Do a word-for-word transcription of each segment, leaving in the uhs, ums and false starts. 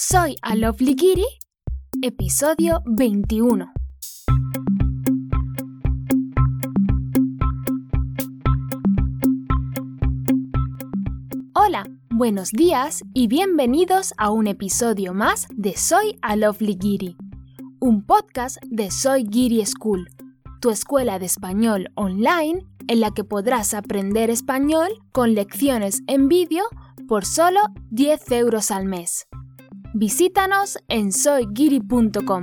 Soy a Lovely Giri, episodio veintiuno. Hola, buenos días y bienvenidos a un episodio más de Soy a Lovely Giri, un podcast de Soy Giri School, tu escuela de español online en la que podrás aprender español con lecciones en vídeo por solo diez euros al mes. Visítanos en soy giri punto com.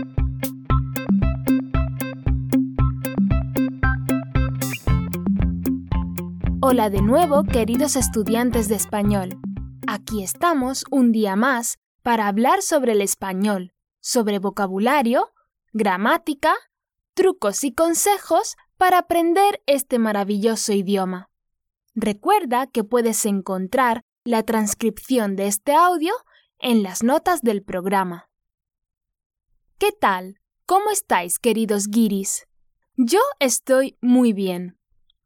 Hola de nuevo, queridos estudiantes de español. Aquí estamos un día más para hablar sobre el español, sobre vocabulario, gramática, trucos y consejos para aprender este maravilloso idioma. Recuerda que puedes encontrar la transcripción de este audio en las notas del programa. ¿Qué tal? ¿Cómo estáis, queridos guiris? Yo estoy muy bien.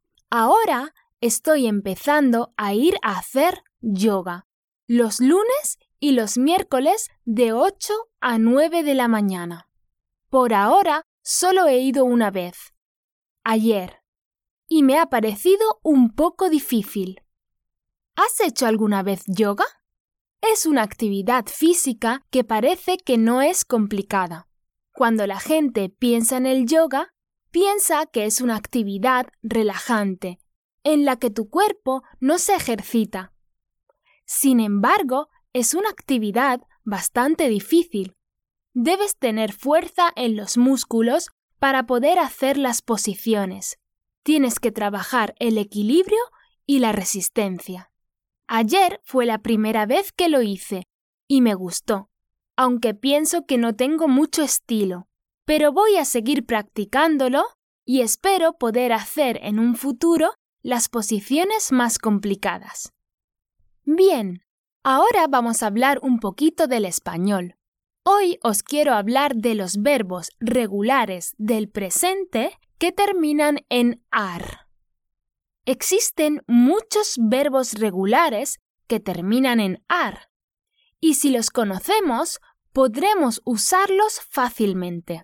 Ahora estoy empezando a ir a hacer yoga los lunes y los miércoles de ocho a nueve de la mañana. Por ahora solo he ido una vez, ayer, y me ha parecido un poco difícil. ¿Has hecho alguna vez yoga? Es una actividad física que parece que no es complicada. Cuando la gente piensa en el yoga, piensa que es una actividad relajante, en la que tu cuerpo no se ejercita. Sin embargo, es una actividad bastante difícil. Debes tener fuerza en los músculos para poder hacer las posiciones. Tienes que trabajar el equilibrio y la resistencia. Ayer fue la primera vez que lo hice y me gustó, aunque pienso que no tengo mucho estilo, pero voy a seguir practicándolo y espero poder hacer en un futuro las posiciones más complicadas. Bien, ahora vamos a hablar un poquito del español. Hoy os quiero hablar de los verbos regulares del presente que terminan en ar. Existen muchos verbos regulares que terminan en ar, y si los conocemos, podremos usarlos fácilmente.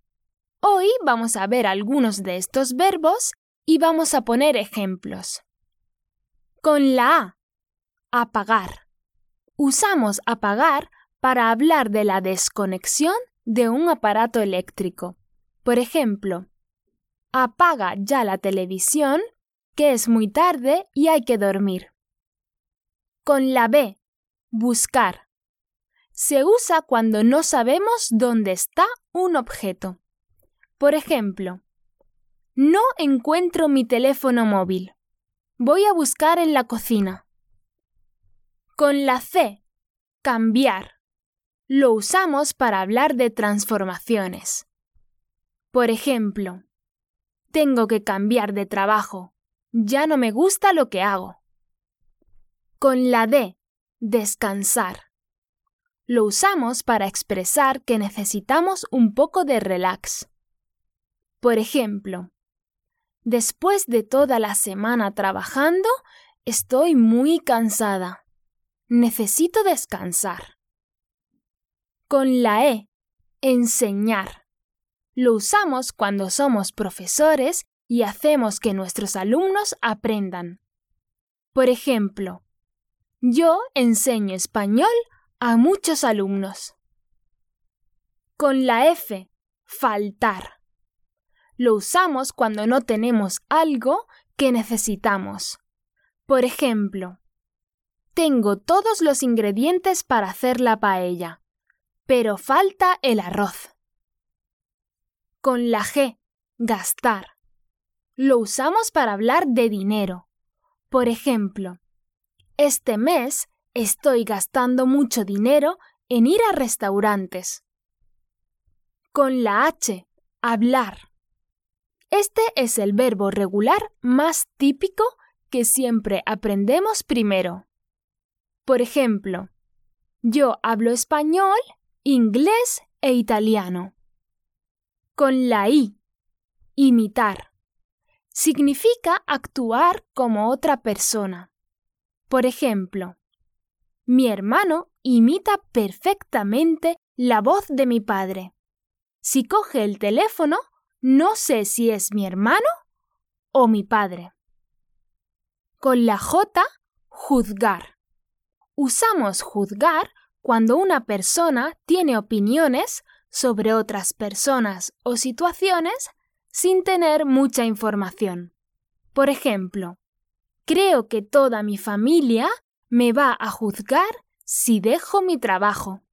Hoy vamos a ver algunos de estos verbos y vamos a poner ejemplos. Con la A, apagar. Usamos apagar para hablar de la desconexión de un aparato eléctrico. Por ejemplo, apaga ya la televisión, que es muy tarde y hay que dormir. Con la B, buscar. Se usa cuando no sabemos dónde está un objeto. Por ejemplo, no encuentro mi teléfono móvil. Voy a buscar en la cocina. Con la C, cambiar. Lo usamos para hablar de transformaciones. Por ejemplo, tengo que cambiar de trabajo. Ya no me gusta lo que hago. Con la D, descansar. Lo usamos para expresar que necesitamos un poco de relax. Por ejemplo, después de toda la semana trabajando, estoy muy cansada. Necesito descansar. Con la E, enseñar. Lo usamos cuando somos profesores y hacemos que nuestros alumnos aprendan. Por ejemplo, yo enseño español a muchos alumnos. Con la F, faltar. Lo usamos cuando no tenemos algo que necesitamos. Por ejemplo, tengo todos los ingredientes para hacer la paella, pero falta el arroz. Con la G, gastar. Lo usamos para hablar de dinero. Por ejemplo, este mes estoy gastando mucho dinero en ir a restaurantes. Con la H, hablar. Este es el verbo regular más típico que siempre aprendemos primero. Por ejemplo, yo hablo español, inglés e italiano. Con la I, imitar. Significa actuar como otra persona. Por ejemplo, Mi hermano imita perfectamente la voz de mi padre. Si coge el teléfono, no sé si es mi hermano o mi padre. Con la J, juzgar. Usamos juzgar cuando una persona tiene opiniones sobre otras personas o situaciones sin tener mucha información. Por ejemplo, creo que toda mi familia me va a juzgar si dejo mi trabajo.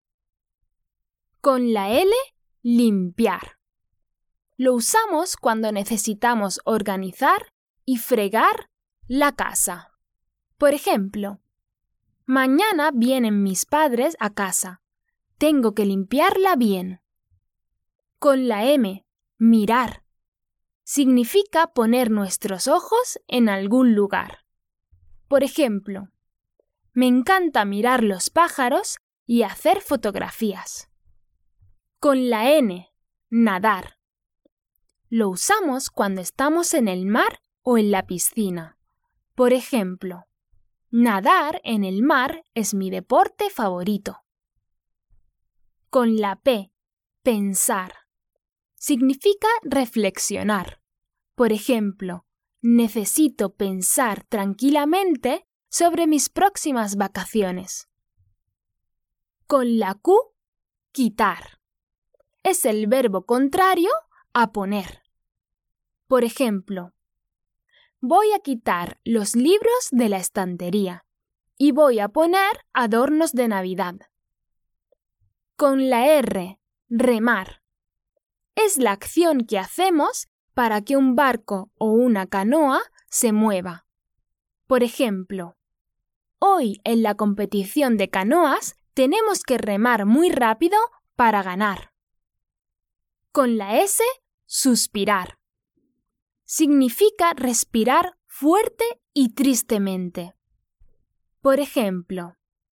Con la L, limpiar. Lo usamos cuando necesitamos organizar y fregar la casa. Por ejemplo, mañana vienen mis padres a casa. Tengo que limpiarla bien. Con la M, mirar. Significa poner nuestros ojos en algún lugar. Por ejemplo, me encanta mirar los pájaros y hacer fotografías. Con la N, nadar. Lo usamos cuando estamos en el mar o en la piscina. Por ejemplo, nadar en el mar es mi deporte favorito. Con la P, pensar. Significa reflexionar. Por ejemplo, necesito pensar tranquilamente sobre mis próximas vacaciones. Con la Q, quitar. Es el verbo contrario a poner. Por ejemplo, voy a quitar los libros de la estantería y voy a poner adornos de Navidad. Con la R, remar. Es la acción que hacemos para que un barco o una canoa se mueva. Por ejemplo, hoy en la competición de canoas tenemos que remar muy rápido para ganar. Con la S, suspirar. Significa respirar fuerte y tristemente. Por ejemplo,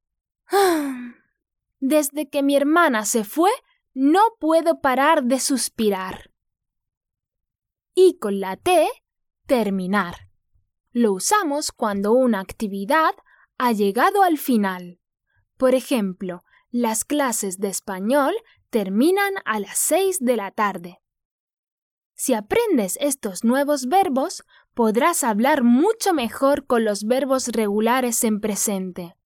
desde que mi hermana se fue, no puedo parar de suspirar. Y con la T, terminar. Lo usamos cuando una actividad ha llegado al final. Por ejemplo, las clases de español terminan a las seis de la tarde. Si aprendes estos nuevos verbos, podrás hablar mucho mejor con los verbos regulares en presente.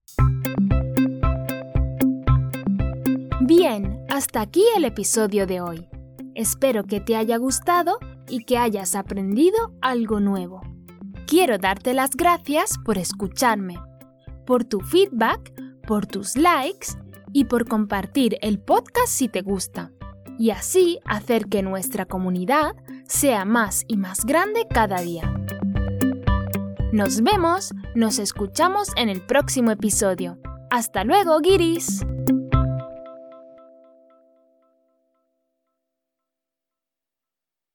Bien, hasta aquí el episodio de hoy. Espero que te haya gustado y que hayas aprendido algo nuevo. Quiero darte las gracias por escucharme, por tu feedback, por tus likes y por compartir el podcast si te gusta, y así hacer que nuestra comunidad sea más y más grande cada día. Nos vemos, nos escuchamos en el próximo episodio. ¡Hasta luego, guiris!